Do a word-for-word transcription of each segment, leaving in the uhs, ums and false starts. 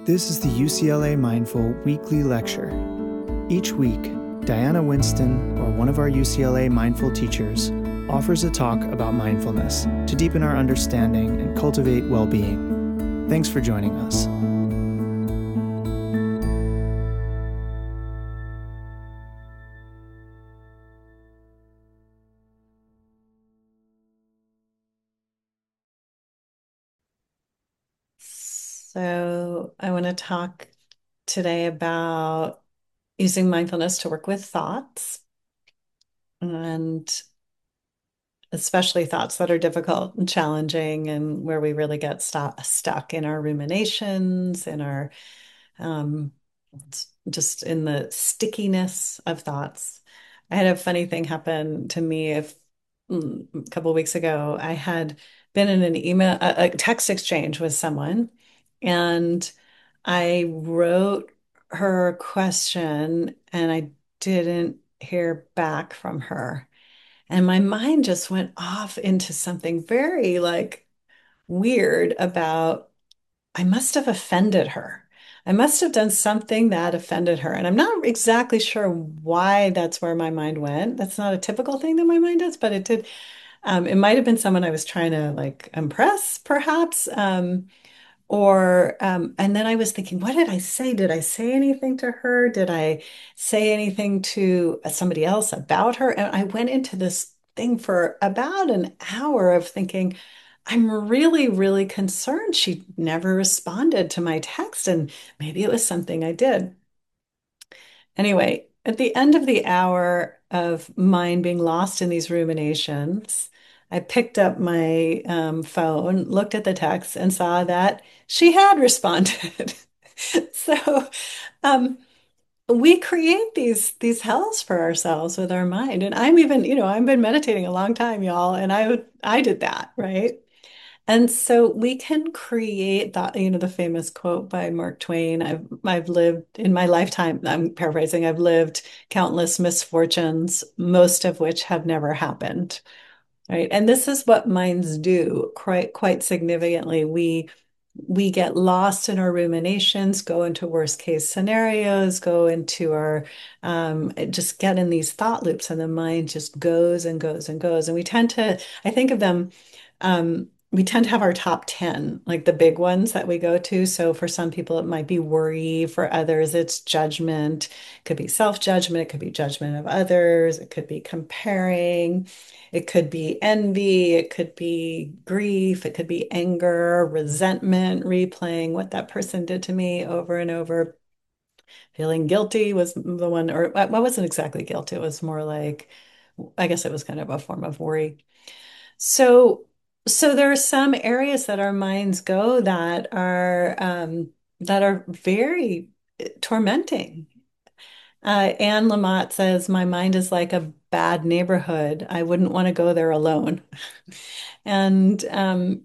This is the U C L A Mindful Weekly Lecture. Each week, Diana Winston, or one of our U C L A Mindful teachers, offers a talk about mindfulness to deepen our understanding and cultivate well-being. Thanks for joining us. So, I want to talk today about using mindfulness to work with thoughts, and especially thoughts that are difficult and challenging, and where we really get stu stuck in our ruminations, in our um, just in the stickiness of thoughts. I had a funny thing happen to me if, mm, a couple of weeks ago. I had been in an email, a, a text exchange with someone, and I wrote her a question and I didn't hear back from her. And my mind just went off into something very like weird about I must have offended her. I must have done something that offended her. And I'm not exactly sure why that's where my mind went. That's not a typical thing that my mind does, but it did. Um, it might have been someone I was trying to like impress, perhaps. Um, or, um, and then I was thinking, what did I say? Did I say anything to her? Did I say anything to somebody else about her? And I went into this thing for about an hour of thinking, I'm really, really concerned she never responded to my text, and maybe it was something I did. Anyway, at the end of the hour of mine being lost in these ruminations, I picked up my um, phone, looked at the text, and saw that she had responded. So um, we create these these hells for ourselves with our mind. And I'm even, you know, I've been meditating a long time, y'all, and I would I did that, right? And so we can create that, you know, the famous quote by Mark Twain, I've I've lived in my lifetime, I'm paraphrasing, I've lived countless misfortunes, most of which have never happened. Right. And this is what minds do quite quite significantly. We we get lost in our ruminations, go into worst case scenarios, go into our um, just get in these thought loops, and the mind just goes and goes and goes. And we tend to, I think of them, um, we tend to have our top ten, like the big ones that we go to. So for some people, it might be worry. For others, it's judgment. It could be self-judgment. It could be judgment of others. It could be comparing. It could be envy, it could be grief, it could be anger, resentment, replaying what that person did to me over and over. Feeling guilty was the one, or well, I wasn't exactly guilt. It was more like, I guess it was kind of a form of worry. So, so there are some areas that our minds go that are um, that are very tormenting. Uh, Anne Lamott says, my mind is like a bad neighborhood. I wouldn't want to go there alone. And um,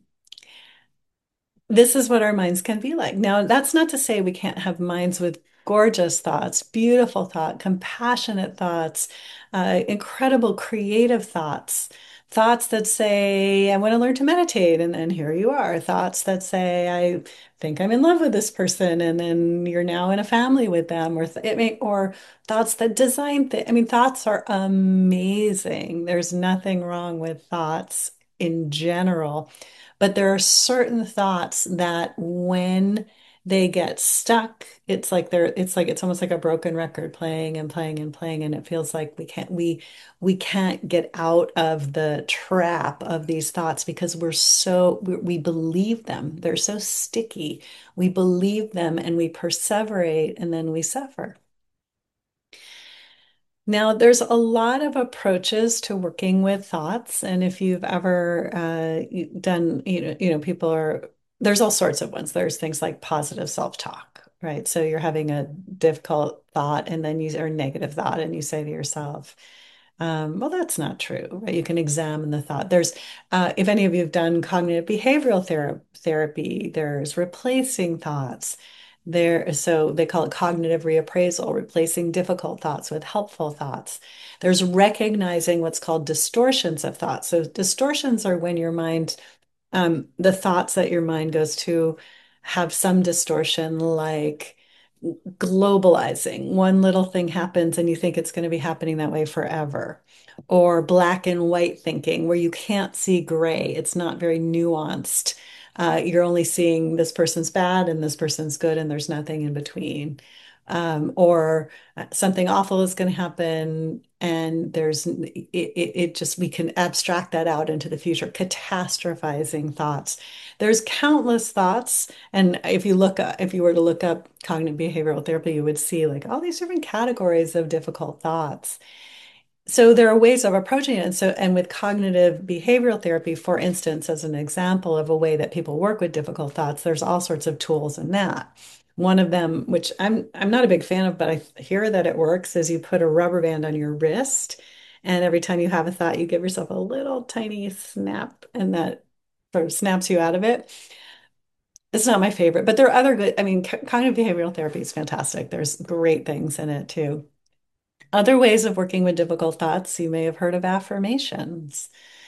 this is what our minds can be like. Now, that's not to say we can't have minds with gorgeous thoughts, beautiful thought, compassionate thoughts, uh, incredible creative thoughts, thoughts that say, I want to learn to meditate. And then here you are, thoughts that say, I think I'm in love with this person. And then you're now in a family with them, or, th it may, or thoughts that design things. I mean, thoughts are amazing. There's nothing wrong with thoughts in general. But there are certain thoughts that when they get stuck, it's like they're it's like it's almost like a broken record playing and playing and playing, and it feels like we can't we we can't get out of the trap of these thoughts because we're so we, we believe them. They're so sticky. We believe them and we perseverate and then we suffer. Now, there's a lot of approaches to working with thoughts, and if you've ever uh, done, you know, you know, people are there's all sorts of ones. There's things like positive self-talk, right? So you're having a difficult thought, and then you or negative thought, and you say to yourself, um, "Well, that's not true," right? You can examine the thought. There's, uh, if any of you have done cognitive behavioral thera therapy, there's replacing thoughts. There, so they call it cognitive reappraisal, replacing difficult thoughts with helpful thoughts. There's recognizing what's called distortions of thought. So distortions are when your mind, um, the thoughts that your mind goes to. have some distortion, like globalizing. One little thing happens and you think it's going to be happening that way forever. Or black and white thinking, where you can't see gray. It's not very nuanced. Uh, you're only seeing this person's bad and this person's good, and there's nothing in between. Um, or uh, something awful is going to happen, and there's it, it, it just we can abstract that out into the future. Catastrophizing thoughts. There's countless thoughts, and if you look up, if you were to look up cognitive behavioral therapy, you would see like all these different categories of difficult thoughts. So there are ways of approaching it. And so, and with cognitive behavioral therapy, for instance, as an example of a way that people work with difficult thoughts, there's all sorts of tools in that. One of them, which I'm I'm not a big fan of, but I hear that it works, is you put a rubber band on your wrist, and every time you have a thought, you give yourself a little tiny snap, and that sort of snaps you out of it. It's not my favorite, but there are other good, I mean, co- cognitive behavioral therapy is fantastic. There's great things in it too. Other ways of working with difficult thoughts, you may have heard of affirmations.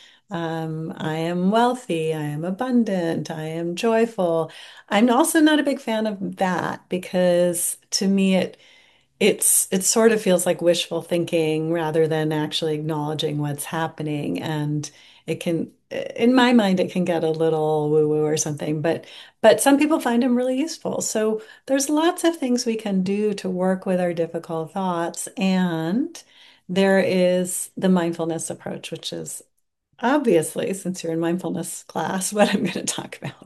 Um, I am wealthy, I am abundant, I am joyful. I'm also not a big fan of that because to me it it's it sort of feels like wishful thinking rather than actually acknowledging what's happening. And it can, in my mind, it can get a little woo-woo or something, but but some people find them really useful. So there's lots of things we can do to work with our difficult thoughts. And there is the mindfulness approach, which is obviously, since you're in mindfulness class, what I'm going to talk about.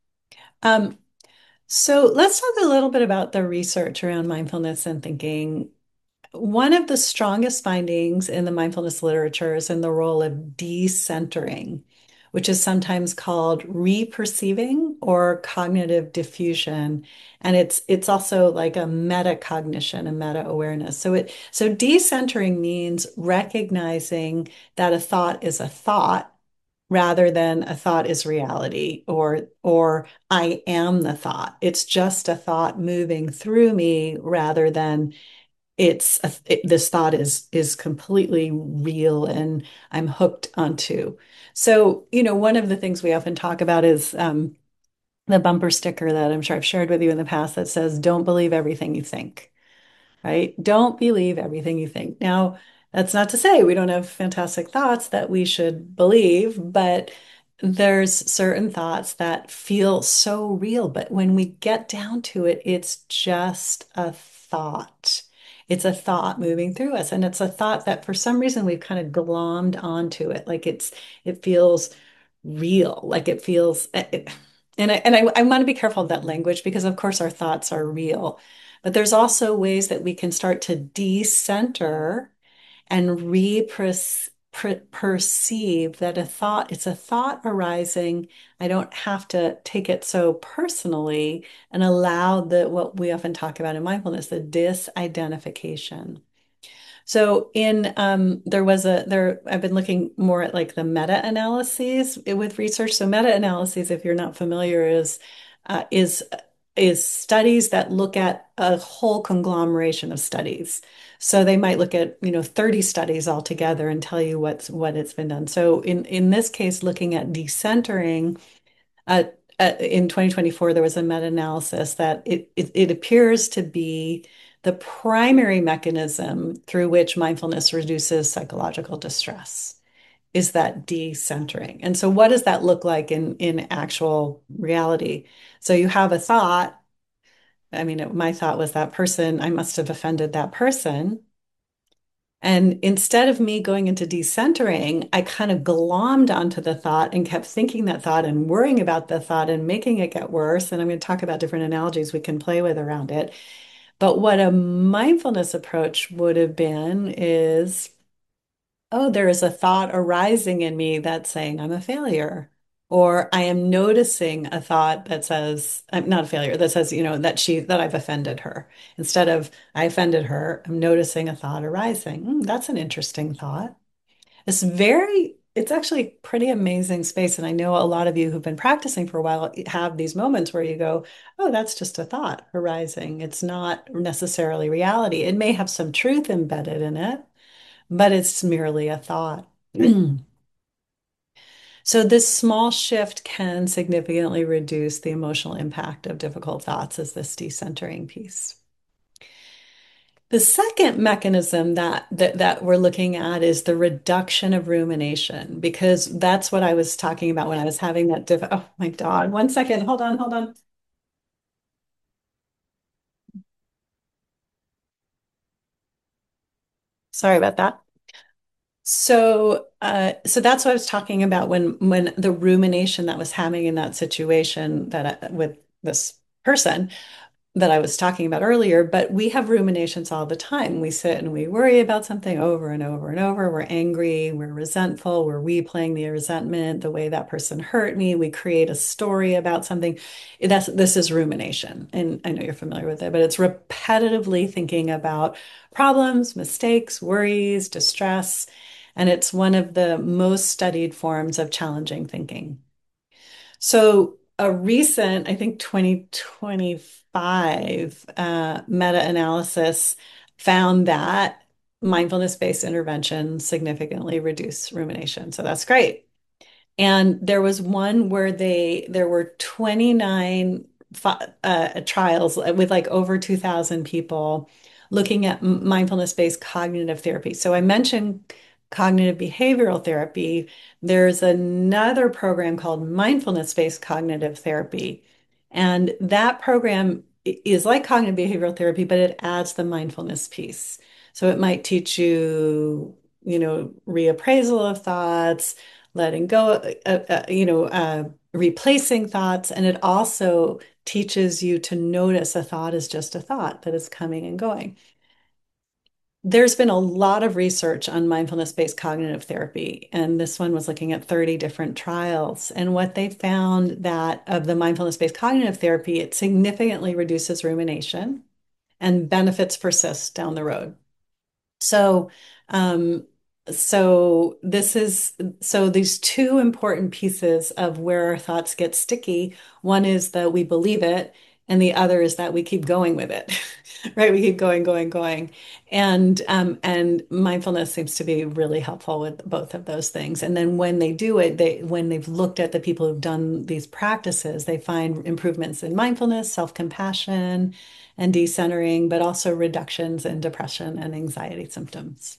Um, so let's talk a little bit about the research around mindfulness and thinking. One of the strongest findings in the mindfulness literature is in the role of decentering, which is sometimes called reperceiving or cognitive diffusion. And it's it's also like a metacognition, a meta-awareness. So it so decentering means recognizing that a thought is a thought rather than a thought is reality, or or I am the thought. It's just a thought moving through me rather than it's a, it, this thought is is completely real and I'm hooked onto. So, you know, one of the things we often talk about is um, the bumper sticker that I'm sure I've shared with you in the past that says, "Don't believe everything you think." Right? Don't believe everything you think. Now, that's not to say we don't have fantastic thoughts that we should believe, but there's certain thoughts that feel so real. But when we get down to it, it's just a thought. It's a thought moving through us. And it's a thought that for some reason we've kind of glommed onto it. Like it's, it feels real, like it feels, it, and I, and I, I want to be careful of that language because of course our thoughts are real. But there's also ways that we can start to decenter and re-perceive that a thought, it's a thought arising. I don't have to take it so personally and allow the what we often talk about in mindfulness, the disidentification. So in um, there was a there I've been looking more at like the meta-analyses with research. So meta-analyses, if you're not familiar, is uh, is is studies that look at a whole conglomeration of studies. So they might look at, you know, thirty studies altogether and tell you what's what it's been done. So in in this case, looking at decentering, uh, uh, in twenty twenty-four, there was a meta-analysis that it, it, it appears to be the primary mechanism through which mindfulness reduces psychological distress is that decentering. And so what does that look like in, in actual reality? So you have a thought. I mean, it, my thought was that person, I must have offended that person. And instead of me going into decentering, I kind of glommed onto the thought and kept thinking that thought and worrying about the thought and making it get worse. And I'm going to talk about different analogies we can play with around it. But what a mindfulness approach would have been is, oh, there is a thought arising in me that's saying I'm a failure. Or I am noticing a thought that says, I'm not a failure, that says, you know, that she, that I've offended her. Instead of I offended her, I'm noticing a thought arising. Hmm, that's an interesting thought. It's very, it's actually pretty amazing space. And I know a lot of you who've been practicing for a while have these moments where you go, oh, that's just a thought arising. It's not necessarily reality. It may have some truth embedded in it, but it's merely a thought. So this small shift can significantly reduce the emotional impact of difficult thoughts as this decentering piece. The second mechanism that, that that we're looking at is the reduction of rumination, because that's what I was talking about when I was having that diff. Oh my God, one second, hold on, hold on. Sorry about that. So, uh, so that's what I was talking about when when the rumination that was happening in that situation that I, with this person that I was talking about earlier, but we have ruminations all the time. We sit and we worry about something over and over and over. We're angry, we're resentful, we're replaying the resentment, the way that person hurt me. We create a story about something. That's this is rumination. And I know you're familiar with it, but it's repetitively thinking about problems, mistakes, worries, distress. And it's one of the most studied forms of challenging thinking. So a recent, I think twenty twenty-five uh, meta-analysis found that mindfulness-based interventions significantly reduce rumination. So that's great. And there was one where they there were twenty-nine uh, trials with like over two thousand people looking at mindfulness-based cognitive therapy. So I mentioned cognitive behavioral therapy. There's another program called mindfulness-based cognitive therapy. And that program is like cognitive behavioral therapy, but it adds the mindfulness piece. So it might teach you, you know, reappraisal of thoughts, letting go, uh, uh, you know, uh, replacing thoughts. And it also teaches you to notice a thought is just a thought that is coming and going. There's been a lot of research on mindfulness-based cognitive therapy, and this one was looking at thirty different trials. And what they found that of the mindfulness-based cognitive therapy, it significantly reduces rumination and benefits persist down the road. So, um, so this is so these two important pieces of where our thoughts get sticky. One is that we believe it, and the other is that we keep going with it, right? We keep going, going, going, and um, and mindfulness seems to be really helpful with both of those things. And then when they do it, they when they've looked at the people who've done these practices, they find improvements in mindfulness, self-compassion and decentering, but also reductions in depression and anxiety symptoms.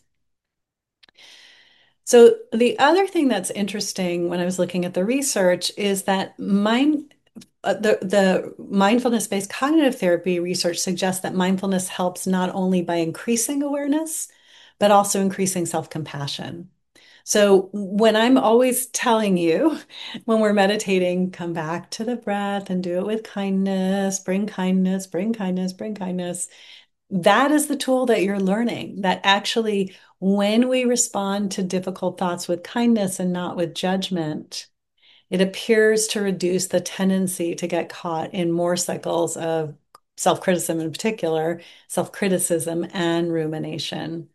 So the other thing that's interesting when I was looking at the research is that mind, uh, the, the mindfulness-based cognitive therapy research suggests that mindfulness helps not only by increasing awareness, but also increasing self-compassion. So when I'm always telling you, when we're meditating, come back to the breath and do it with kindness, bring kindness, bring kindness, bring kindness. That is the tool that you're learning. That actually, when we respond to difficult thoughts with kindness and not with judgment, it appears to reduce the tendency to get caught in more cycles of self-criticism in particular, self-criticism and rumination.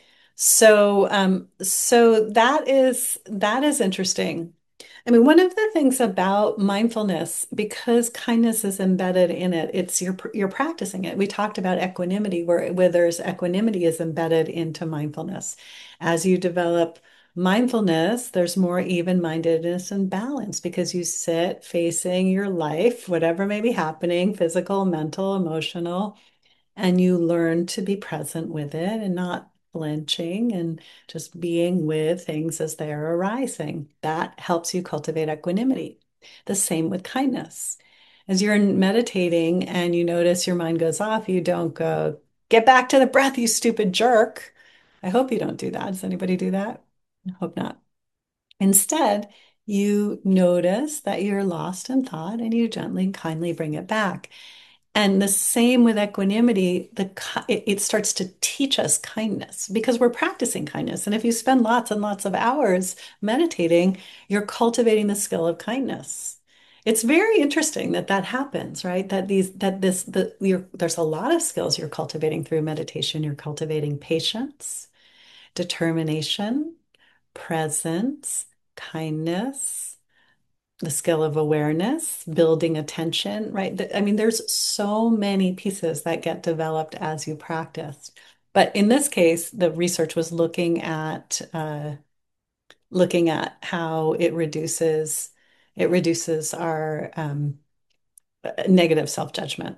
So, um, so that is that is interesting. I mean, one of the things about mindfulness, because kindness is embedded in it, it's you're you're practicing it. We talked about equanimity, where where there's equanimity is embedded into mindfulness. As you develop mindfulness, there's more even-mindedness and balance because you sit facing your life, whatever may be happening, physical, mental, emotional, and you learn to be present with it and not flinching and just being with things as they're arising. That helps you cultivate equanimity. The same with kindness. As you're meditating and you notice your mind goes off, you don't go, get back to the breath, you stupid jerk. I hope you don't do that. Does anybody do that? I hope not. Instead, you notice that you're lost in thought and you gently and kindly bring it back. And the same with equanimity, the it, it starts to teach us kindness because we're practicing kindness. And if you spend lots and lots of hours meditating, you're cultivating the skill of kindness. It's very interesting that that happens, right? That these that this the you're, there's a lot of skills you're cultivating through meditation. You're cultivating patience, determination, presence, kindness, the skill of awareness, building attention, right? I mean, there's so many pieces that get developed as you practice. But in this case, the research was looking at uh, looking at how it reduces it reduces our um, negative self-judgment.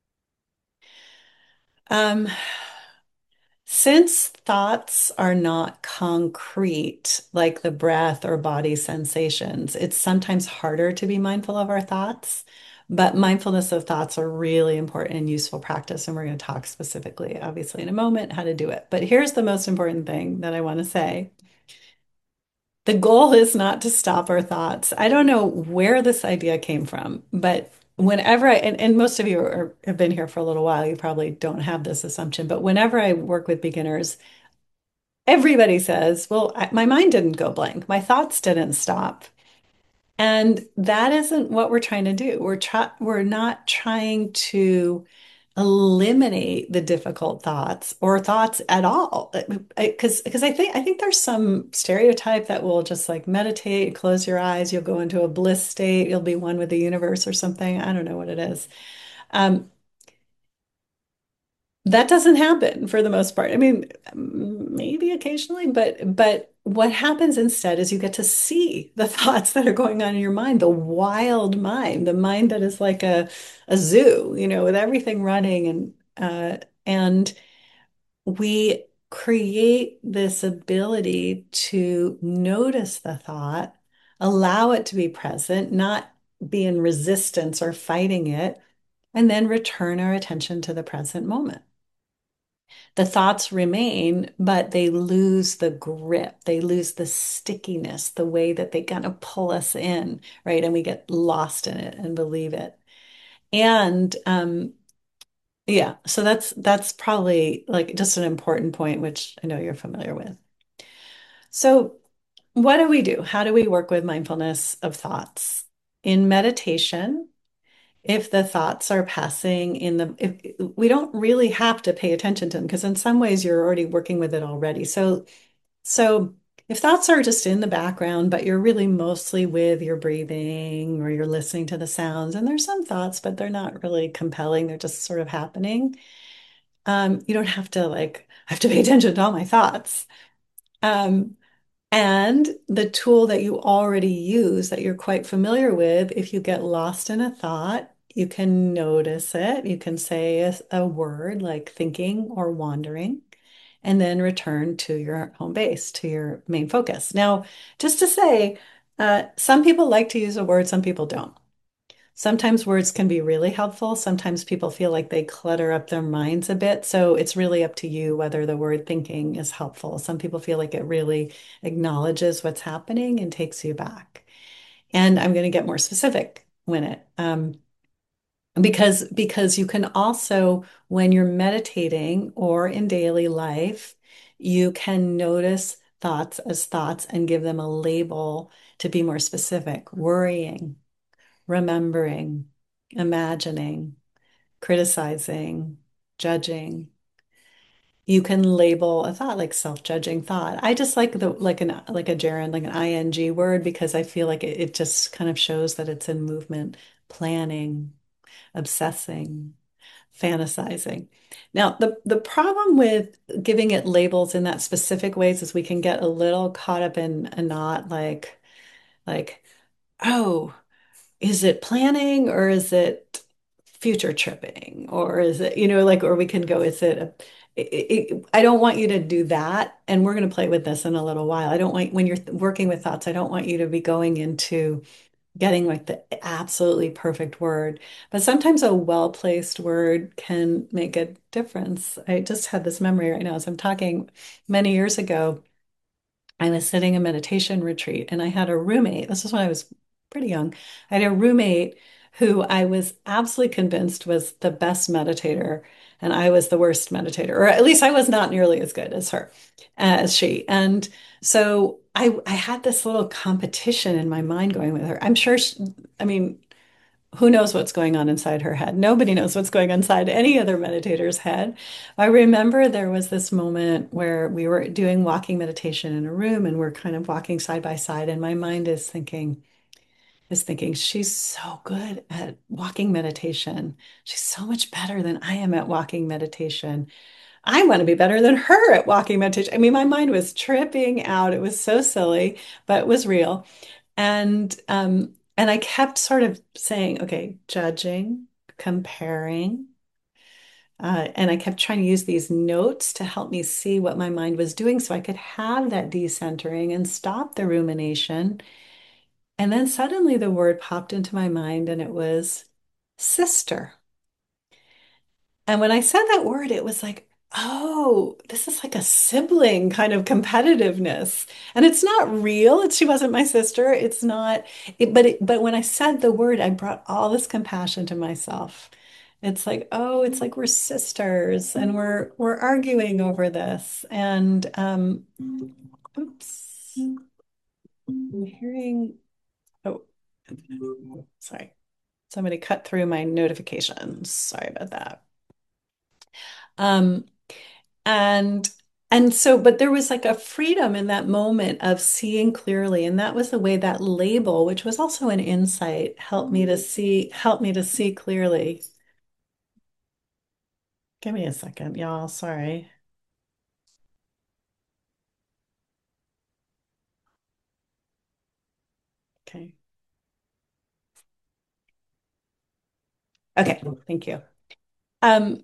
Um, since thoughts are not concrete, like the breath or body sensations, it's sometimes harder to be mindful of our thoughts. But mindfulness of thoughts are really important and useful practice. And we're going to talk specifically, obviously, in a moment, how to do it. But here's the most important thing that I want to say. The goal is not to stop our thoughts. I don't know where this idea came from, but whenever I, and, and most of you are, have been here for a little while, you probably don't have this assumption, but whenever I work with beginners, everybody says, well, I, my mind didn't go blank. My thoughts didn't stop. And that isn't what we're trying to do. We're try we're not trying to eliminate the difficult thoughts or thoughts at all. Because because I think I think there's some stereotype that will just like meditate, close your eyes, you'll go into a bliss state, you'll be one with the universe or something. I don't know what it is. Um, that doesn't happen for the most part. I mean, maybe occasionally, but but what happens instead is you get to see the thoughts that are going on in your mind, the wild mind, the mind that is like a a zoo, you know, with everything running and uh and we create this ability to notice the thought, allow it to be present, not be in resistance or fighting it, and then return our attention to the present moment. The thoughts remain, but they lose the grip. They lose the stickiness, the way that they kind of pull us in, right? And we get lost in it and believe it. And um, yeah, so that's that's probably like just an important point, which I know you're familiar with. So, what do we do? How do we work with mindfulness of thoughts? In meditation, if the thoughts are passing in the if we don't really have to pay attention to them because in some ways you're already working with it already. So so if thoughts are just in the background, but you're really mostly with your breathing or you're listening to the sounds, and there's some thoughts, but they're not really compelling, they're just sort of happening. Um, you don't have to like I have to pay attention to all my thoughts. Um, and the tool that you already use that you're quite familiar with, if you get lost in a thought, you can notice it. You can say a, a word like thinking or wandering, and then return to your home base, to your main focus. Now, just to say, uh, some people like to use a word, some people don't. Sometimes words can be really helpful. Sometimes people feel like they clutter up their minds a bit. So it's really up to you whether the word thinking is helpful. Some people feel like it really acknowledges what's happening and takes you back. And I'm going to get more specific when it, um, because because you can also, when you're meditating or in daily life, you can notice thoughts as thoughts and give them a label to be more specific. Worrying, remembering, imagining, criticizing, judging. You can label a thought like self-judging thought. I just like the like an like a gerund, like an ing word because I feel like it, it just kind of shows that it's in movement, planning, obsessing, fantasizing. Now, the the problem with giving it labels in that specific ways is we can get a little caught up in a knot like like, oh, is it planning or is it future tripping or is it, you know, like, or we can go, is it, a, it, it, I don't want you to do that. And we're going to play with this in a little while. I don't want, when you're working with thoughts, I don't want you to be going into getting like the absolutely perfect word. But sometimes a well-placed word can make a difference. I just had this memory right now as I'm talking many years ago. I was sitting in meditation retreat and I had a roommate. This is when I was pretty young. I had a roommate who I was absolutely convinced was the best meditator, and I was the worst meditator, or at least I was not nearly as good as her, as she. And so I, I had this little competition in my mind going with her. I'm sure, she, I mean, who knows what's going on inside her head? Nobody knows what's going on inside any other meditator's head. I remember there was this moment where we were doing walking meditation in a room and we're kind of walking side by side, and my mind is thinking, is thinking, she's so good at walking meditation. She's so much better than I am at walking meditation. I want to be better than her at walking meditation. I mean, my mind was tripping out. It was so silly, but it was real. And um, and I kept sort of saying, okay, judging, comparing. Uh, and I kept trying to use these notes to help me see what my mind was doing so I could have that decentering and stop the rumination. And then suddenly the word popped into my mind and it was sister. And when I said that word, it was like, oh, this is like a sibling kind of competitiveness. And it's not real. It's, she wasn't my sister. It's not, it, but it, but when I said the word, I brought all this compassion to myself. It's like, oh, it's like we're sisters and we're we're arguing over this. And um, oops, I'm hearing, oh, sorry. Somebody cut through my notifications. Sorry about that. Um, And and so, but there was like a freedom in that moment of seeing clearly. And that was the way that label, which was also an insight, helped me to see, help me to see clearly. Give me a second, y'all. Sorry. Okay. Okay, thank you. Um,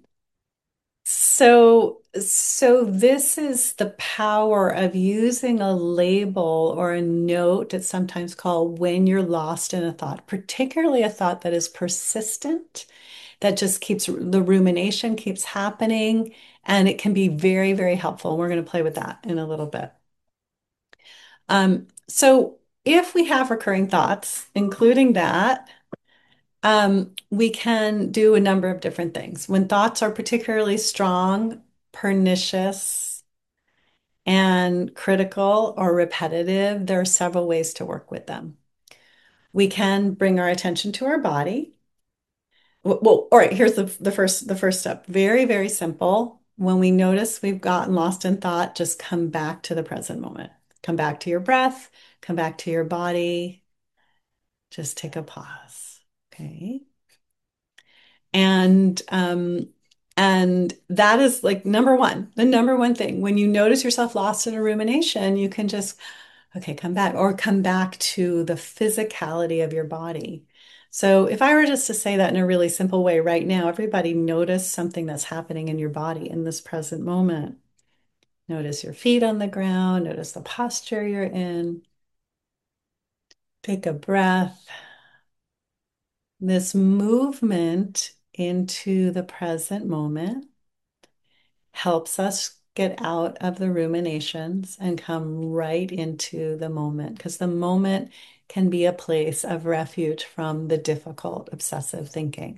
so so this is the power of using a label or a note. It's sometimes called when you're lost in a thought, particularly a thought that is persistent, that just keeps the rumination keeps happening, and it can be very, very helpful. We're going to play with that in a little bit. Um, so if we have recurring thoughts, including that, um, we can do a number of different things. When thoughts are particularly strong, pernicious, and critical or repetitive, there are several ways to work with them. We can bring our attention to our body. Well, all right, here's the, the first the first step. Very, very simple. When we notice we've gotten lost in thought, just come back to the present moment. Come back to your breath, come back to your body. Just take a pause. Okay. And um and that is like number one, the number one thing. When you notice yourself lost in a rumination, you can just, okay, come back or come back to the physicality of your body. So if I were just to say that in a really simple way right now, everybody notice something that's happening in your body in this present moment. Notice your feet on the ground, notice the posture you're in. Take a breath. This movement into the present moment helps us get out of the ruminations and come right into the moment, because the moment can be a place of refuge from the difficult obsessive thinking.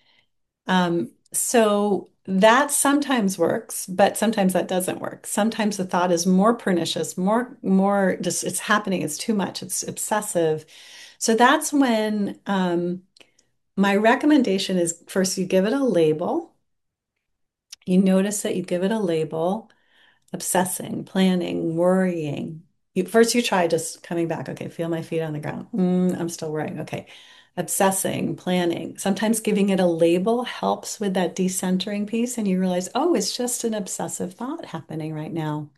Um, so that sometimes works, but sometimes that doesn't work. Sometimes the thought is more pernicious, more, more just it's happening, it's too much, it's obsessive. So that's when um, my recommendation is first you give it a label. You notice that you give it a label, obsessing, planning, worrying. You, first, you try just coming back. Okay, feel my feet on the ground. Mm, I'm still worrying. Okay. Obsessing, planning. Sometimes giving it a label helps with that decentering piece, and you realize, oh, it's just an obsessive thought happening right now.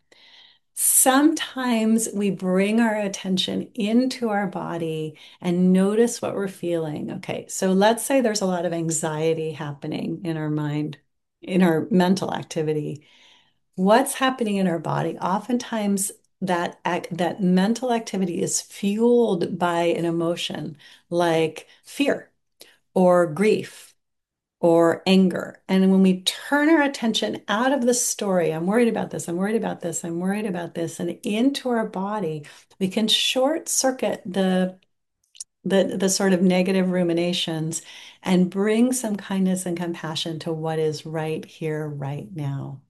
Sometimes we bring our attention into our body and notice what we're feeling. Okay, so let's say there's a lot of anxiety happening in our mind, in our mental activity. What's happening in our body? Oftentimes, that act, that mental activity is fueled by an emotion like fear or grief or anger. And when we turn our attention out of the story, I'm worried about this, I'm worried about this, I'm worried about this, and into our body, we can short circuit the the the sort of negative ruminations and bring some kindness and compassion to what is right here, right now.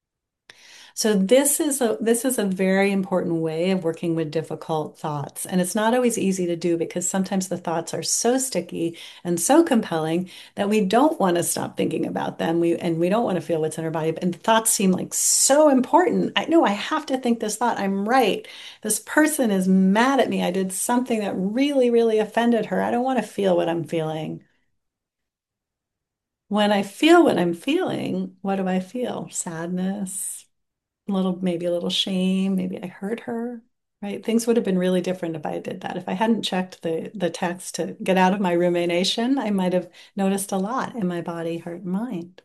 So this is a this is a very important way of working with difficult thoughts. And it's not always easy to do because sometimes the thoughts are so sticky and so compelling that we don't want to stop thinking about them. We and we don't want to feel what's in our body. And the thoughts seem like so important. I know I have to think this thought. I'm right. This person is mad at me. I did something that really, really offended her. I don't want to feel what I'm feeling. when I feel what I'm feeling, what do I feel? Sadness, a little, maybe a little shame, maybe I hurt her, right? Things would have been really different if I did that. If I hadn't checked the the text to get out of my rumination, I might have noticed a lot in my body, heart, and mind.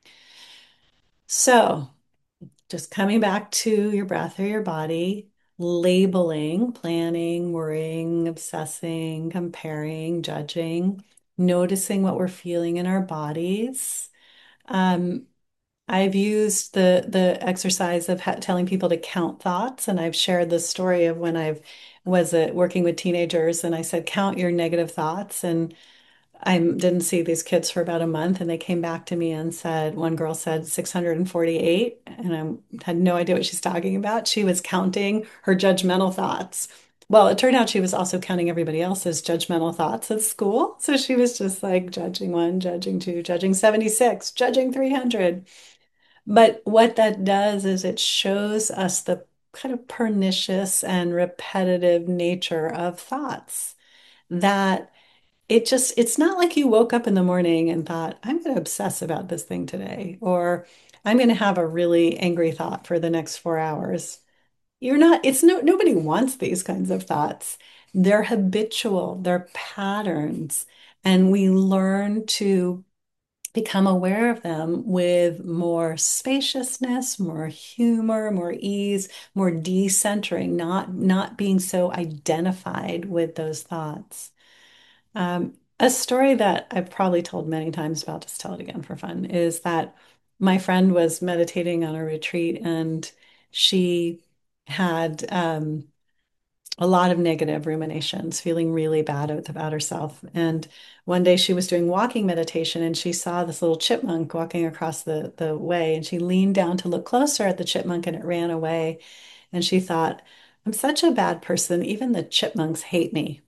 So just coming back to your breath or your body, labeling, planning, worrying, obsessing, comparing, judging, noticing what we're feeling in our bodies. Um, I've used the the exercise of ha telling people to count thoughts, and I've shared the story of when I've was uh, working with teenagers, and I said, count your negative thoughts, and I didn't see these kids for about a month, and they came back to me and said, one girl said six hundred forty-eight, and I had no idea what she's talking about. She was counting her judgmental thoughts. Well, it turned out she was also counting everybody else's judgmental thoughts at school. So she was just like judging one, judging two, judging seventy-six, judging three hundred. But what that does is it shows us the kind of pernicious and repetitive nature of thoughts that it just, it's not like you woke up in the morning and thought, I'm going to obsess about this thing today, or I'm going to have a really angry thought for the next four hours. You're not, it's no, nobody wants these kinds of thoughts. They're habitual, they're patterns, and we learn to become aware of them with more spaciousness, more humor, more ease, more decentering, not not being so identified with those thoughts. Um, a story that I've probably told many times, but I'll just tell it again for fun, is that my friend was meditating on a retreat and she had um, a lot of negative ruminations, feeling really bad about herself. And one day she was doing walking meditation and she saw this little chipmunk walking across the, the way. And she leaned down to look closer at the chipmunk and it ran away. And she thought, I'm such a bad person. Even the chipmunks hate me.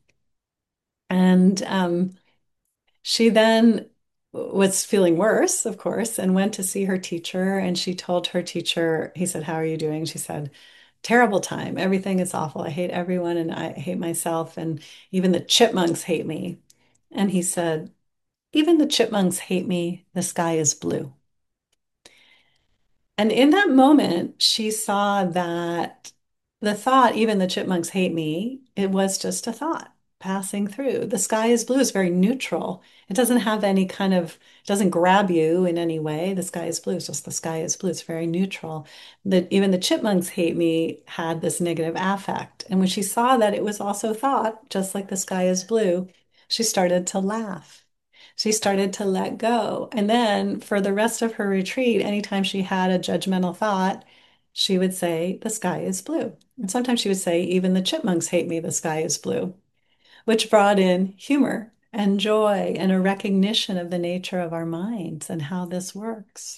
And um, she then was feeling worse, of course, and went to see her teacher. And she told her teacher, he said, how are you doing? She said, terrible time. Everything is awful. I hate everyone and I hate myself. And even the chipmunks hate me. And he said, even the chipmunks hate me. The sky is blue. And in that moment, she saw that the thought, even the chipmunks hate me, it was just a thought passing through. The sky is blue is very neutral. It doesn't have any kind of, it doesn't grab you in any way. The sky is blue. It's just the sky is blue. It's very neutral. That even the chipmunks hate me had this negative affect. And when she saw that it was also thought, just like the sky is blue, she started to laugh. She started to let go. And then for the rest of her retreat, anytime she had a judgmental thought, she would say, the sky is blue. And sometimes she would say, even the chipmunks hate me, the sky is blue, which brought in humor and joy and a recognition of the nature of our minds and how this works.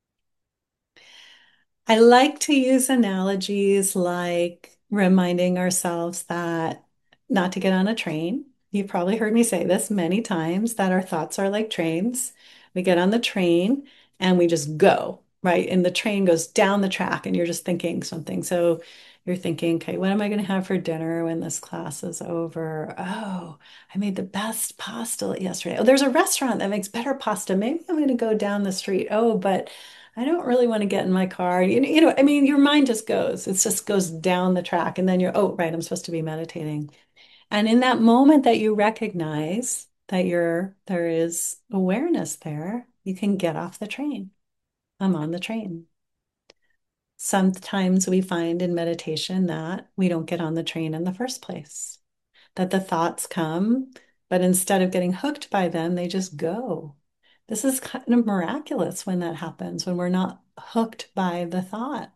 I like to use analogies like reminding ourselves that not to get on a train. You've probably heard me say this many times that our thoughts are like trains. We get on the train and we just go, right? And the train goes down the track and you're just thinking something. So you're thinking, okay, what am I going to have for dinner when this class is over? Oh, I made the best pasta yesterday. Oh, there's a restaurant that makes better pasta. Maybe I'm going to go down the street. Oh, but I don't really want to get in my car. You know, you know, I mean, your mind just goes, it just goes down the track. And then you're, oh, right, I'm supposed to be meditating. And in that moment that you recognize that you're, there is awareness there, you can get off the train. I'm on the train. Sometimes we find in meditation that we don't get on the train in the first place, that the thoughts come, but instead of getting hooked by them, they just go. This is kind of miraculous when that happens, when we're not hooked by the thought.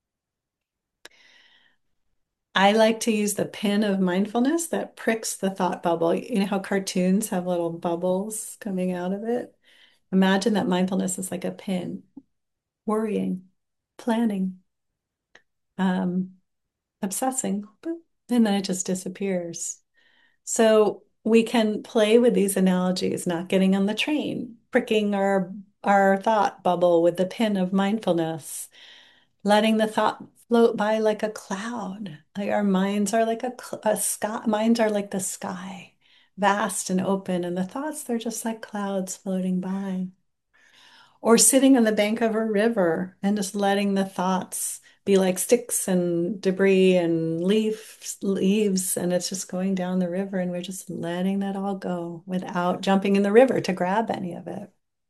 I like to use the pin of mindfulness that pricks the thought bubble. You know how cartoons have little bubbles coming out of it? Imagine that mindfulness is like a pin, worrying, planning, um, obsessing, and then it just disappears. So we can play with these analogies, not getting on the train, pricking our our thought bubble with the pin of mindfulness, letting the thought float by like a cloud. Like our minds are like a, a sky, minds are like the sky, vast and open, and the thoughts, they're just like clouds floating by. or sitting on the bank of a river and just letting the thoughts be like sticks and debris and leaves, leaves, and it's just going down the river, and we're just letting that all go without jumping in the river to grab any of it.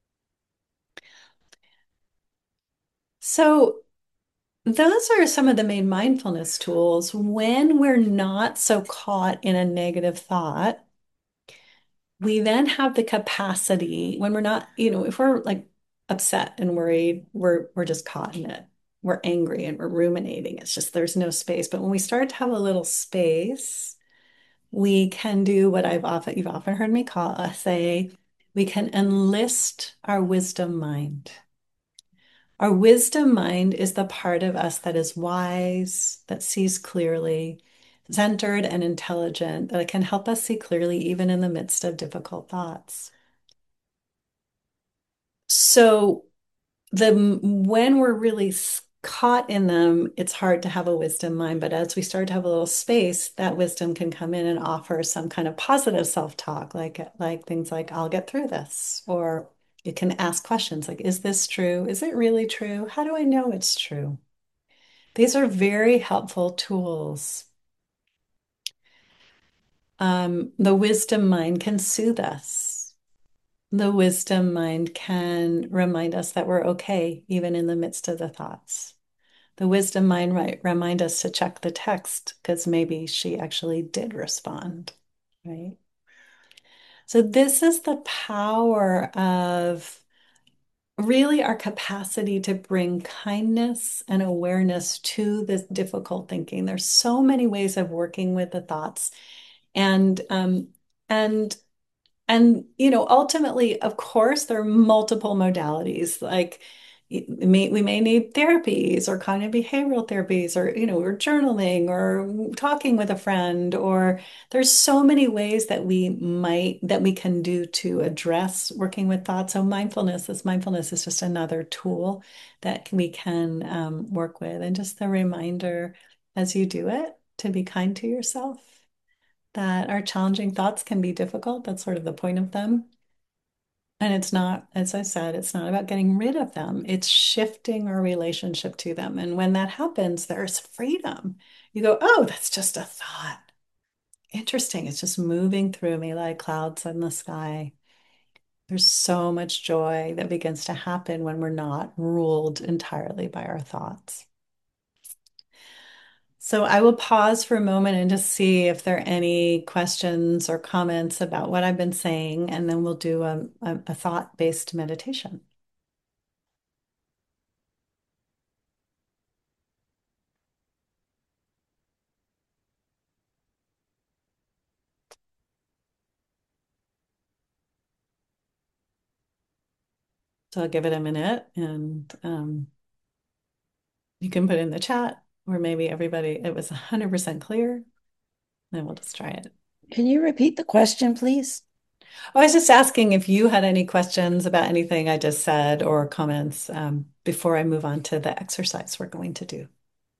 So those are some of the main mindfulness tools when we're not so caught in a negative thought. We then have the capacity when we're not, you know, if we're like upset and worried, we're we're just caught in it. We're angry and we're ruminating. It's just there's no space. But when we start to have a little space, we can do what I've often you've often heard me call uh, say, we can enlist our wisdom mind. Our wisdom mind is the part of us that is wise, that sees clearly, centered and intelligent, that can help us see clearly even in the midst of difficult thoughts. So the when we're really caught in them, it's hard to have a wisdom mind. But as we start to have a little space, that wisdom can come in and offer some kind of positive self-talk, like like things like "I'll get through this," or it can ask questions like, "Is this true? Is it really true? How do I know it's true?" These are very helpful tools. Um, the wisdom mind can soothe us. The wisdom mind can remind us that we're okay, even in the midst of the thoughts. The wisdom mind might remind us to check the text because maybe she actually did respond, right? So, this is the power of really our capacity to bring kindness and awareness to this difficult thinking. There's so many ways of working with the thoughts, and um, and and, you know, ultimately, of course, there are multiple modalities. Like it may, we may need therapies or cognitive behavioral therapies, or, you know, or journaling or talking with a friend, or there's so many ways that we might, that we can do to address working with thoughts. So mindfulness, this mindfulness is just another tool that we can um, work with. And just the reminder as you do it to be kind to yourself, that our challenging thoughts can be difficult. That's sort of the point of them. And it's not, as I said, it's not about getting rid of them. It's shifting our relationship to them. And when that happens, there's freedom. You go, oh, that's just a thought. Interesting. It's just moving through me like clouds in the sky. There's so much joy that begins to happen when we're not ruled entirely by our thoughts. So I will pause for a moment and just see if there are any questions or comments about what I've been saying, and then we'll do a, a, a thought-based meditation. So I'll give it a minute, and um, you can put in the chat, or maybe everybody, it was one hundred percent clear, then we'll just try it. Can you repeat the question, please? I was just asking if you had any questions about anything I just said or comments um, before I move on to the exercise we're going to do.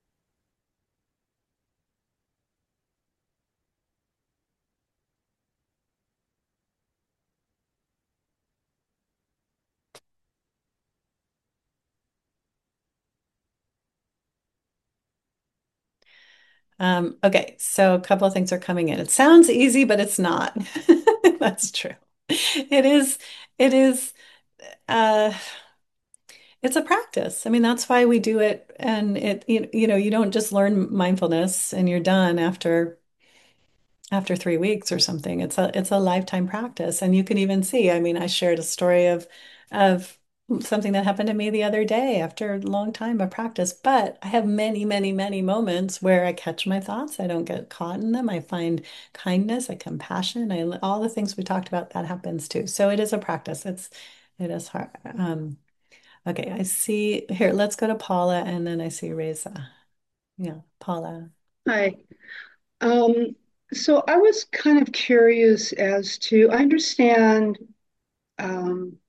Um, okay, so a couple of things are coming in. It sounds easy, but it's not. That's true. It is, it is, uh, it's a practice. I mean, that's why we do it. And it, you, you know, you don't just learn mindfulness and you're done after after three weeks or something. It's a it's a lifetime practice. And you can even see, I mean, I shared a story of of something that happened to me the other day after a long time of practice. But I have many, many, many moments where I catch my thoughts. I don't get caught in them. I find kindness, I compassion, I all the things we talked about, that happens too. So it is a practice. It's it is hard. Um, okay, I see here. Let's go to Paula, and then I see Reza. Yeah, Paula. Hi. Um, so I was kind of curious as to, I understand um,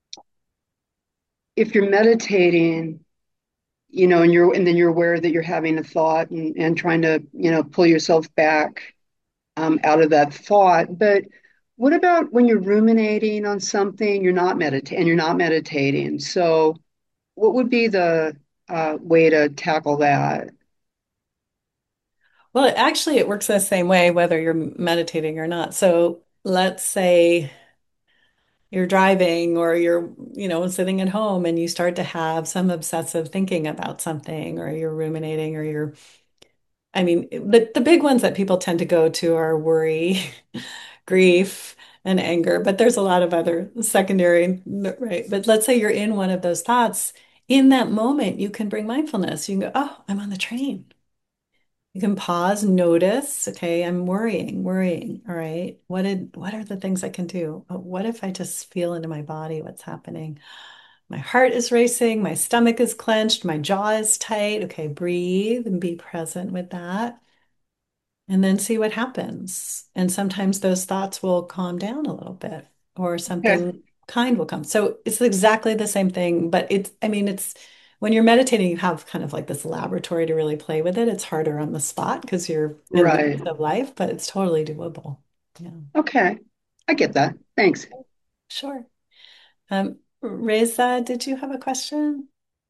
if you're meditating, you know, and you're and then you're aware that you're having a thought and, and trying to, you know, pull yourself back um, out of that thought. But what about when you're ruminating on something, you're not meditating and you're not meditating? So what would be the uh, way to tackle that? Well, actually, it works the same way whether you're meditating or not. So let's say you're driving or you're, you know, sitting at home and you start to have some obsessive thinking about something, or you're ruminating, or you're, I mean, the, the big ones that people tend to go to are worry, grief, and anger, but there's a lot of other secondary, right? But let's say you're in one of those thoughts. In that moment, you can bring mindfulness. You can go, oh, I'm on the train. You can pause, notice, okay, I'm worrying, worrying. All right. What did what are the things I can do? Uh, What if I just feel into my body what's happening? My heart is racing, my stomach is clenched, my jaw is tight. Okay, breathe and be present with that. And then see what happens. And sometimes those thoughts will calm down a little bit, or Okay. something kind will come. So it's exactly the same thing, but it's, I mean, it's when you're meditating, you have kind of like this laboratory to really play with it. It's harder on the spot because you're in the Right. midst of life, but it's totally doable. Yeah, Okay. I get that. Thanks. sure. Um, Reza, did you have a question?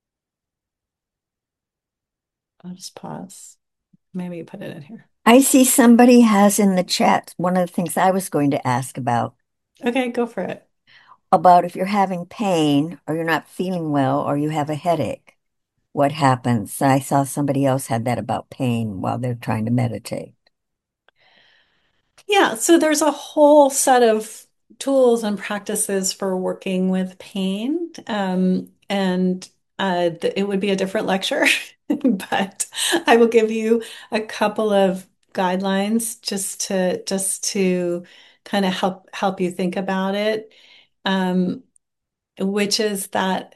I'll just pause. Maybe you put it in here. I see somebody has in the chat one of the things I was going to ask about, Okay, go for it. about if you're having pain or you're not feeling well or you have a headache, what happens? I saw somebody else had that about pain while they're trying to meditate. Yeah, so there's a whole set of tools and practices for working with pain. Um, and uh, th- it would be a different lecture, but I will give you a couple of guidelines just to just to kind of help help you think about it. Um, which is that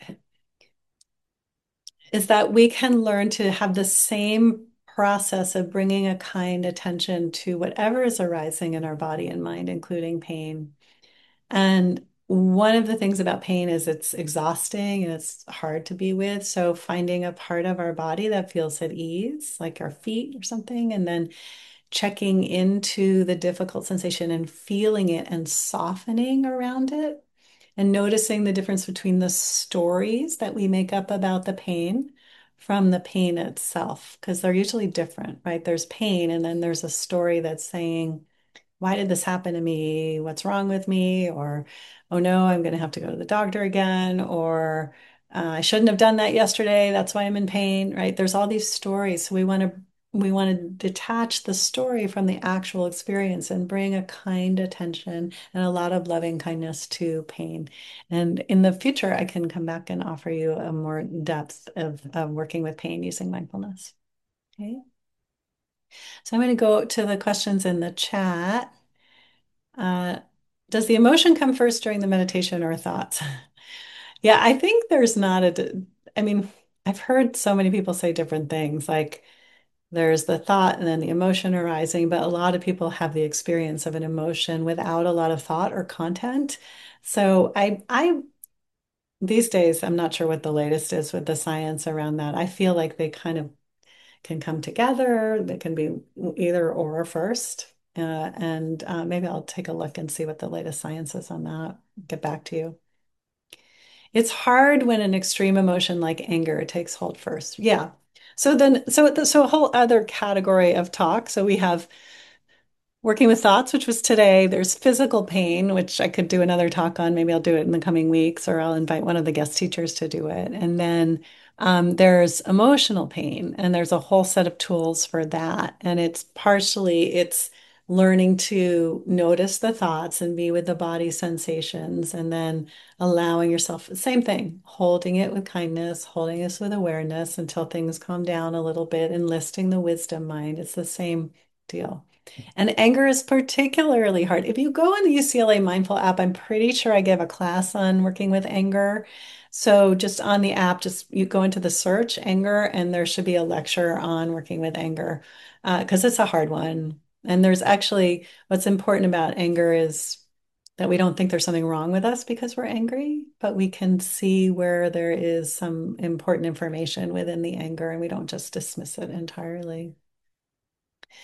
is that we can learn to have the same process of bringing a kind attention to whatever is arising in our body and mind, including pain. And one of the things about pain is it's exhausting and it's hard to be with. So finding a part of our body that feels at ease, like our feet or something, and then checking into the difficult sensation and feeling it and softening around it, and noticing the difference between the stories that we make up about the pain from the pain itself, because they're usually different, right? There's pain, and then there's a story that's saying, why did this happen to me? What's wrong with me? Or, oh no, I'm going to have to go to the doctor again. Or, uh, I shouldn't have done that yesterday. That's why I'm in pain, right? There's all these stories. So we want to we want to detach the story from the actual experience and bring a kind attention and a lot of loving kindness to pain. And in the future, I can come back and offer you a more depth of, of working with pain using mindfulness. Okay. So I'm going to go to the questions in the chat. Uh, does the emotion come first during the meditation or thoughts? Yeah, I think there's not a, I mean, I've heard so many people say different things, like there's the thought and then the emotion arising, but a lot of people have the experience of an emotion without a lot of thought or content. So I, I, these days, I'm not sure what the latest is with the science around that. I feel like they kind of can come together. They can be either or first. Uh, and uh, maybe I'll take a look and see what the latest science is on that. Get back to you. It's hard when an extreme emotion like anger takes hold first. Yeah. So then, so the, so a whole other category of talk. So we have working with thoughts, which was today. There's physical pain, which I could do another talk on. Maybe I'll do it in the coming weeks, or I'll invite one of the guest teachers to do it. And then um, there's emotional pain, and there's a whole set of tools for that. And it's partially it's learning to notice the thoughts and be with the body sensations, and then allowing yourself, same thing, holding it with kindness, holding this with awareness until things calm down a little bit, enlisting the wisdom mind. It's the same deal. And anger is particularly hard. If you go on the U C L A Mindful app, I'm pretty sure I give a class on working with anger. So just on the app, just you go into the search anger, and there should be a lecture on working with anger because uh, it's a hard one. And there's actually what's important about anger is that we don't think there's something wrong with us because we're angry, but we can see where there is some important information within the anger, and we don't just dismiss it entirely.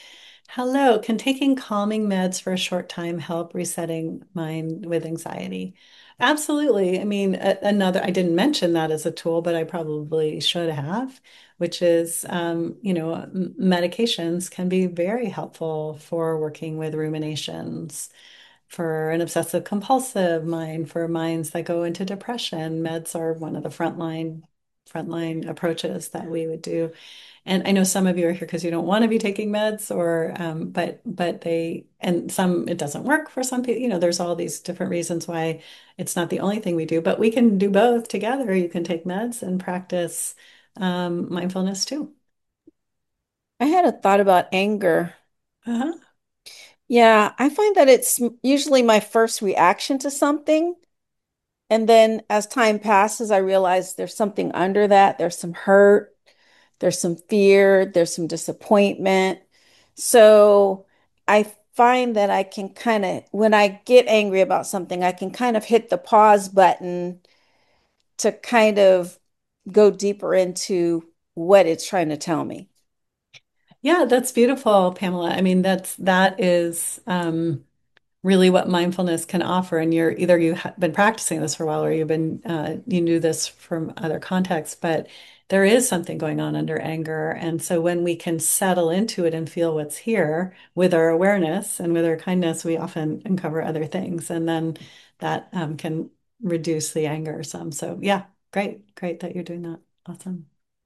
Hello, can taking calming meds for a short time help resetting mind with anxiety? Absolutely. I mean, a- another, I didn't mention that as a tool, but I probably should have, which is, um, you know, m- medications can be very helpful for working with ruminations, for an obsessive compulsive mind, for minds that go into depression. Meds are one of the frontline frontline approaches that we would do. And I know some of you are here because you don't want to be taking meds, or um, but but they and some it doesn't work for some people. You know, there's all these different reasons why it's not the only thing we do, but we can do both together. You can take meds and practice um, mindfulness too. I had a thought about anger. Uh-huh. Yeah, I find that it's m- usually my first reaction to something. And then as time passes, I realize there's something under that. There's some hurt, there's some fear, there's some disappointment. So I find that I can kind of, when I get angry about something, I can kind of hit the pause button to kind of go deeper into what it's trying to tell me. Yeah, that's beautiful, Pamela. I mean, that's that is um, really what mindfulness can offer. And you're either you have been practicing this for a while or you've been uh, you knew this from other contexts, but there is something going on under anger. And so when we can settle into it and feel what's here with our awareness and with our kindness, we often uncover other things, and then that um, can reduce the anger some. So yeah, great, great that you're doing that. Awesome.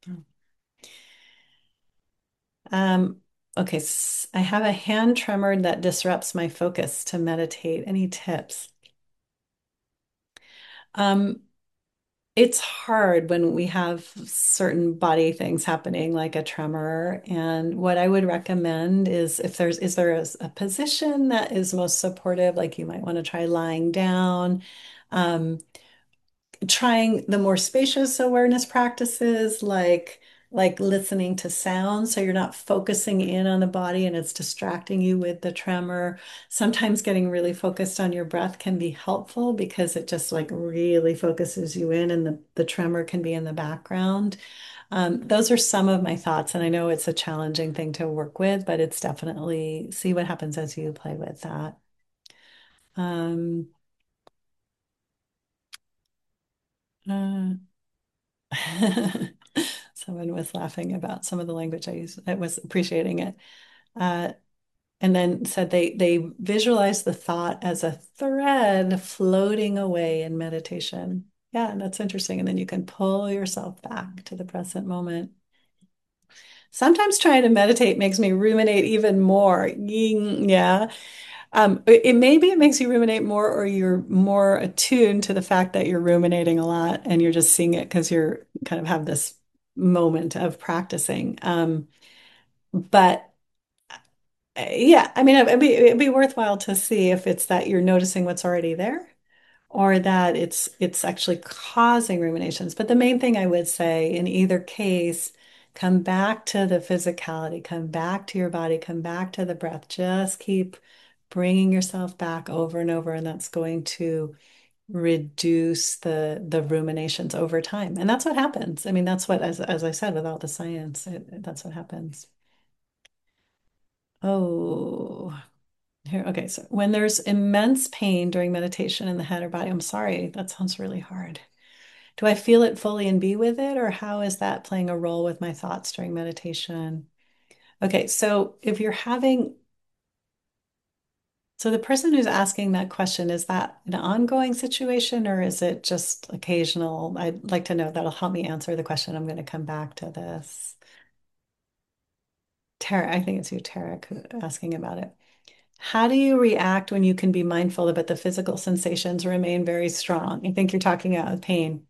Um, okay, s- I have a hand tremor that disrupts my focus to meditate. Any tips? Um, it's hard when we have certain body things happening, like a tremor. And what I would recommend is if there's, is there a, a position that is most supportive, like you might want to try lying down. Um, Trying the more spacious awareness practices like like listening to sound so you're not focusing in on the body and it's distracting you with the tremor. Sometimes getting really focused on your breath can be helpful because it just like really focuses you in, and the, the tremor can be in the background. Um, those are some of my thoughts, and I know it's a challenging thing to work with, but it's definitely see what happens as you play with that. Um, uh, Someone was laughing about some of the language I use. I was appreciating it. Uh, and then said they they visualize the thought as a thread floating away in meditation. Yeah, that's interesting. And then you can pull yourself back to the present moment. Sometimes trying to meditate makes me ruminate even more. Ying, yeah. Um, it, it maybe it makes you ruminate more, or you're more attuned to the fact that you're ruminating a lot and you're just seeing it because you're kind of have this moment of practicing. Um, but uh, yeah, I mean, it'd be, it'd be worthwhile to see if it's that you're noticing what's already there or that it's it's actually causing ruminations. But the main thing I would say in either case, come back to the physicality, come back to your body, come back to the breath. Just keep bringing yourself back over and over, and that's going to reduce the the ruminations over time. And that's what happens. I mean, that's what, as as I said, with all the science, it, that's what happens. Oh, here, okay. So when there's immense pain during meditation in the head or body, I'm sorry, that sounds really hard. Do I feel it fully and be with it, or how is that playing a role with my thoughts during meditation? Okay, so if you're having, so the person who's asking that question, is that an ongoing situation or is it just occasional? I'd like to know. That'll help me answer the question. I'm going to come back to this. Tara, I think it's you, Tarek, who asking about it. How do you react when you can be mindful but the physical sensations remain very strong? I think you're talking about pain.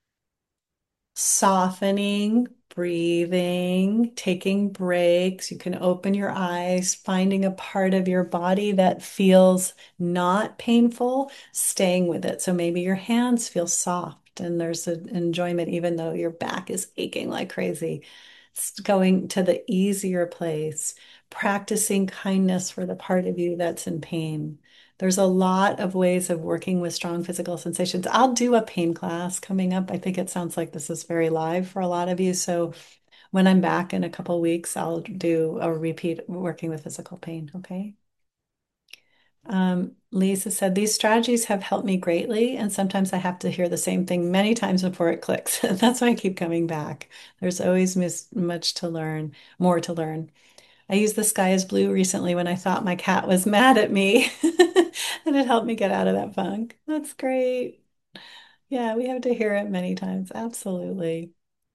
Softening, breathing, taking breaks. You can open your eyes, finding a part of your body that feels not painful, staying with it. So maybe your hands feel soft and there's an enjoyment, even though your back is aching like crazy. It's going to the easier place, practicing kindness for the part of you that's in pain. There's a lot of ways of working with strong physical sensations. I'll do a pain class coming up. I think it sounds like this is very live for a lot of you. So when I'm back in a couple weeks, I'll do a repeat working with physical pain. Okay. Um, Lisa said, these strategies have helped me greatly, and sometimes I have to hear the same thing many times before it clicks. That's why I keep coming back. There's always mis much to learn, more to learn. I used the sky is blue recently when I thought my cat was mad at me, and it helped me get out of that funk. That's great. Yeah, we have to hear it many times. Absolutely.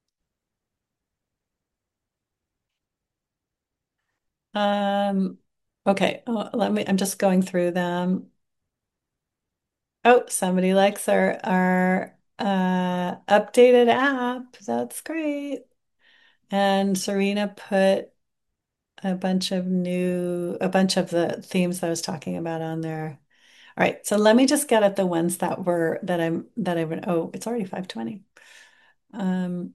Um, okay. Oh, let me, I'm just going through them. Oh, somebody likes our our uh updated app. That's great. And Serena put a bunch of new, a bunch of the themes that I was talking about on there. All right, so let me just get at the ones that were that I'm that I would, oh, it's already five twenty. Um,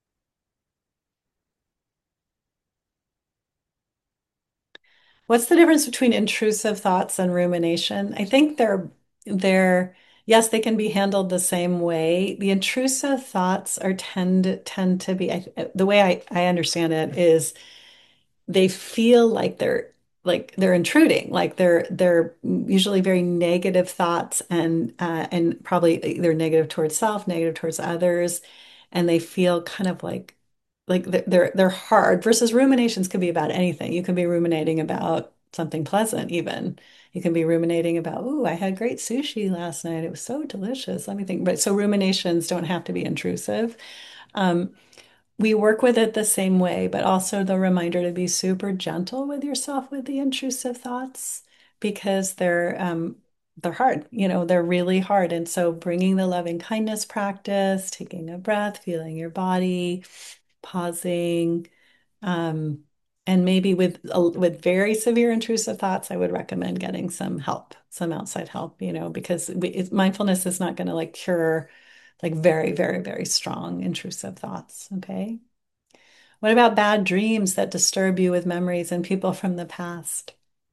what's the difference between intrusive thoughts and rumination? I think they're they're yes, they can be handled the same way. The intrusive thoughts are tend tend to be I, the way I, I understand it is they feel like they're like they're intruding, like they're they're usually very negative thoughts and uh, and probably they're negative towards self, negative towards others, and they feel kind of like like they're they're, they're hard versus ruminations could be about anything. You can be ruminating about something pleasant even. You can be ruminating about, oh, I had great sushi last night. It was so delicious. Let me think. But so ruminations don't have to be intrusive. Um, we work with it the same way, but also the reminder to be super gentle with yourself with the intrusive thoughts because they're um, they're hard. You know, they're really hard. And so bringing the loving kindness practice, taking a breath, feeling your body, pausing, um, and maybe with uh, with very severe intrusive thoughts, I would recommend getting some help, some outside help. You know, because we, it, mindfulness is not going to like cure like very, very, very strong intrusive thoughts. Okay. What about bad dreams that disturb you with memories and people from the past?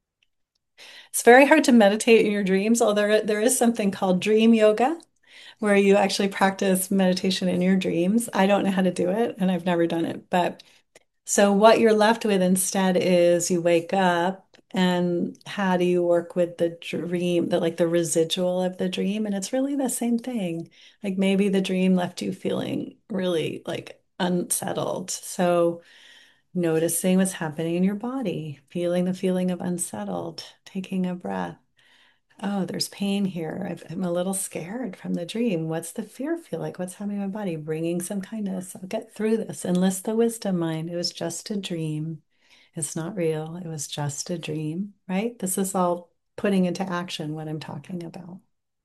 It's very hard to meditate in your dreams, although there is something called dream yoga, where you actually practice meditation in your dreams. I don't know how to do it, and I've never done it. But so what you're left with instead is you wake up, and how do you work with the dream, the like the residual of the dream? And it's really the same thing. Like maybe the dream left you feeling really like unsettled. So noticing what's happening in your body, feeling the feeling of unsettled, taking a breath. Oh, there's pain here. I've, I'm a little scared from the dream. What's the fear feel like? What's happening in my body? Bringing some kindness. I'll get through this. Enlist the wisdom mind. It was just a dream. It's not real. It was just a dream, right? This is all putting into action what I'm talking about.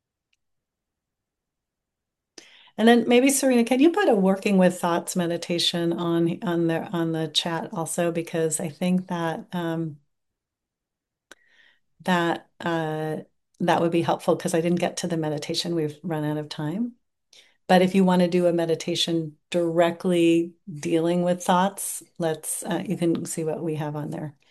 And then maybe Serena, can you put a working with thoughts meditation on on the on the chat also because I think that um, that uh, that would be helpful because I didn't get to the meditation. We've run out of time. But if you want to do a meditation directly dealing with thoughts, let's uh, you can see what we have on there.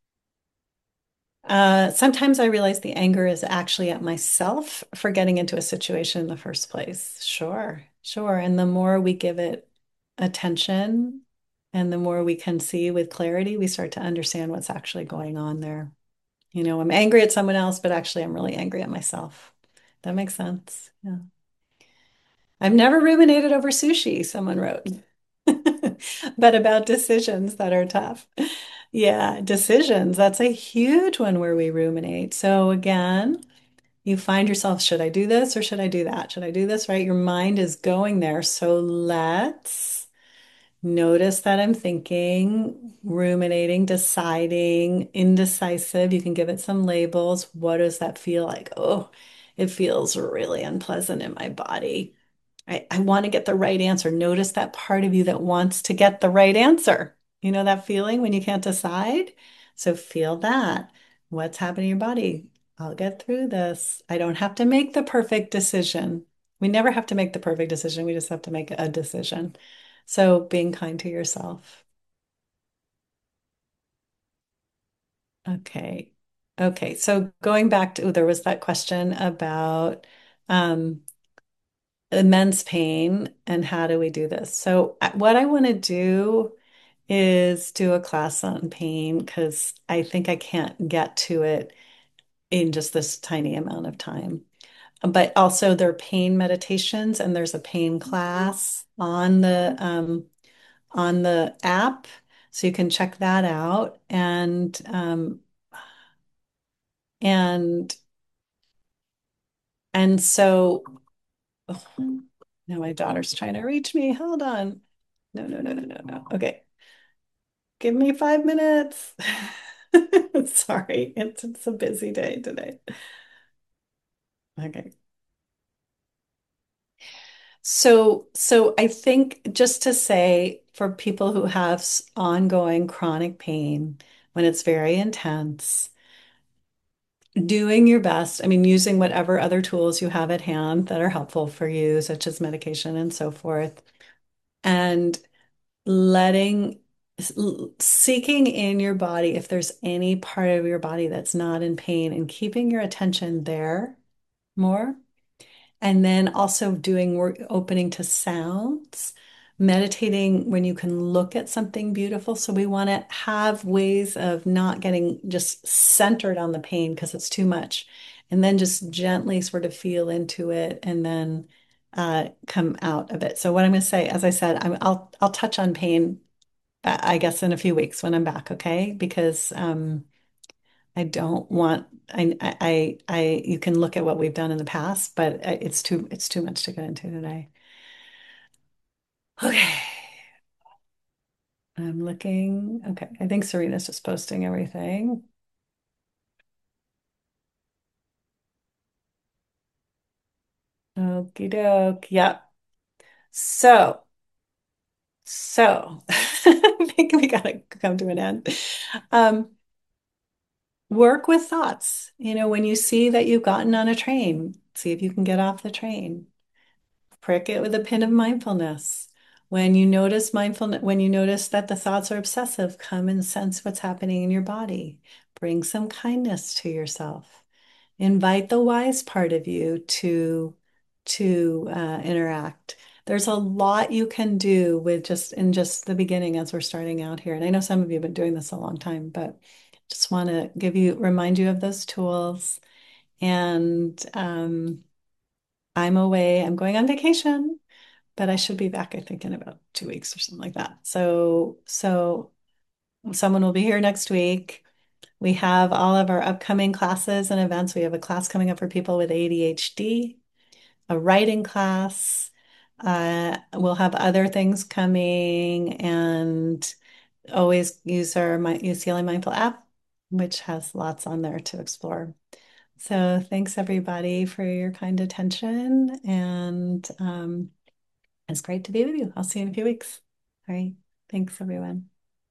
Uh, sometimes I realize the anger is actually at myself for getting into a situation in the first place. Sure, sure. And the more we give it attention and the more we can see with clarity, we start to understand what's actually going on there. You know, I'm angry at someone else, but actually I'm really angry at myself. That makes sense. Yeah. I've never ruminated over sushi, someone wrote, but about decisions that are tough. Yeah, decisions. That's a huge one where we ruminate. So again, you find yourself, should I do this or should I do that? Should I do this, right? Your mind is going there. So let's notice that I'm thinking, ruminating, deciding, indecisive. You can give it some labels. What does that feel like? Oh, it feels really unpleasant in my body. I, I want to get the right answer. Notice that part of you that wants to get the right answer. You know that feeling when you can't decide? So feel that. What's happening in your body? I'll get through this. I don't have to make the perfect decision. We never have to make the perfect decision. We just have to make a decision. So being kind to yourself. Okay. Okay. So going back to, there was that question about um, immense pain and how do we do this? So uh, what I want to do is do a class on pain because I think I can't get to it in just this tiny amount of time. But also there are pain meditations and there's a pain class on the um, on the app. So you can check that out. And um, and and so oh, now my daughter's trying to reach me. Hold on. No, no, no, no, no, no. Okay. Give me five minutes. Sorry, it's it's a busy day today. Okay. So, so I think just to say for people who have s- ongoing chronic pain when it's very intense, doing your best, I mean, using whatever other tools you have at hand that are helpful for you, such as medication and so forth, and letting, seeking in your body if there's any part of your body that's not in pain and keeping your attention there more. And then also doing work, opening to sounds, meditating when you can look at something beautiful. So we want to have ways of not getting just centered on the pain because it's too much. And then just gently sort of feel into it and then uh, come out of it. So what I'm going to say, as I said, I'm, I'll I'll touch on pain, uh, I guess, in a few weeks when I'm back, okay? Because um, I don't want I I I you can look at what we've done in the past, but it's too it's too much to get into today. Okay. I'm looking. Okay. I think Serena's just posting everything. Okie doke. Yep. So, so I think we gotta come to an end. Um, work with thoughts. You know, when you see that you've gotten on a train, see if you can get off the train. Prick it with a pin of mindfulness. When you notice mindfulness, when you notice that the thoughts are obsessive, come and sense what's happening in your body. Bring some kindness to yourself. Invite the wise part of you to to uh, interact. There's a lot you can do with just in just the beginning as we're starting out here. And I know some of you have been doing this a long time, but just want to give you remind you of those tools. And um, I'm away. I'm going on vacation, but I should be back, I think, in about two weeks or something like that. So, so someone will be here next week. We have all of our upcoming classes and events. We have a class coming up for people with A D H D, a writing class. Uh, we'll have other things coming, and always use our U C L A Mindful app, which has lots on there to explore. So thanks everybody for your kind attention, and um, it's great to be with you. I'll see you in a few weeks. All right. Thanks, everyone.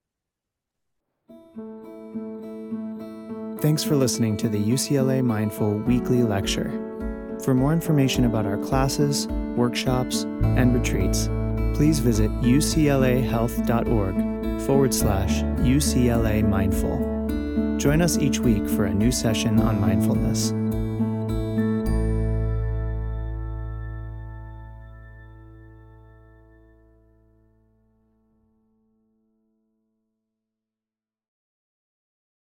Thanks for listening to the U C L A Mindful Weekly Lecture. For more information about our classes, workshops, and retreats, please visit uclahealth.org forward slash UCLA Mindful. Join us each week for a new session on mindfulness.